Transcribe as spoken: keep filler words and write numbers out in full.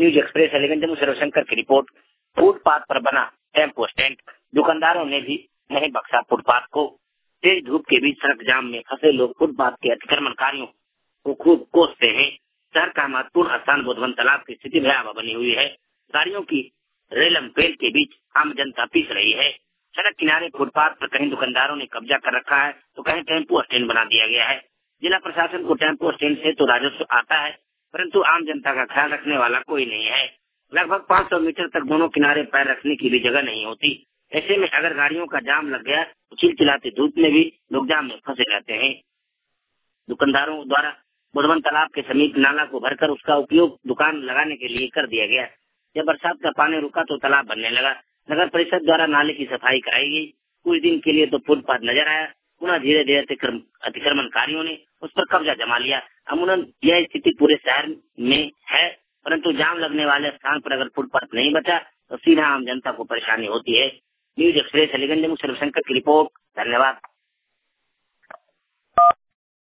News express Aliganj में सर्वशंकर की report. Footpath पर बना टेम्पो स्टैंड, दुकानदारों ने भी नहीं बख्शा फुटपाथ को। तेज धूप के बीच सड़क जाम में फंसे लोग फुटपाथ के अतिक्रमणकारियों को खूब कोसते हैं। शहर का महत्वपूर्ण स्थान बुधवन तालाब की स्थिति भयावह बनी हुई है। गाड़ियों की रेलम पेल के बीच आम जनता पीस रही है। सड़क किनारे फुटपाथ पर कहीं दुकानदारों ने कब्जा कर रखा है तो कहीं टेम्पो स्टैंड बना दिया गया है। जिला प्रशासन को टेम्पो स्टैंड से तो राजस्व आता है, परंतु आम जनता का ख्याल रखने वाला कोई नहीं है। लगभग पाँच सौ मीटर तक दोनों किनारे पैर रखने की भी जगह नहीं होती। ऐसे में अगर गाड़ियों का जाम लग गया तो चिलचिलाती धूप में भी लोग जाम में फंसे रहते हैं। दुकानदारों द्वारा बुधवन तालाब के समीप नाला को भरकर उसका उपयोग दुकान लगाने के लिए कर दिया गया। जब बरसात का पानी रुका तो तालाब बनने लगा। नगर परिषद द्वारा नाले की सफाई कराई गई। कुछ दिन के लिए तो फुटपाथ नजर आया, पुनः धीरे धीरे अतिक्रमणकारियों ने उस पर कब्जा जमा लिया। अमूमन यह स्थिति पूरे शहर में है, परंतु जाम लगने वाले स्थान पर अगर फुटपाथ नहीं बचा तो सीधा आम जनता को परेशानी होती है। न्यूज एक्सप्रेस अलीगंज में सर्वशंकर की रिपोर्ट। धन्यवाद।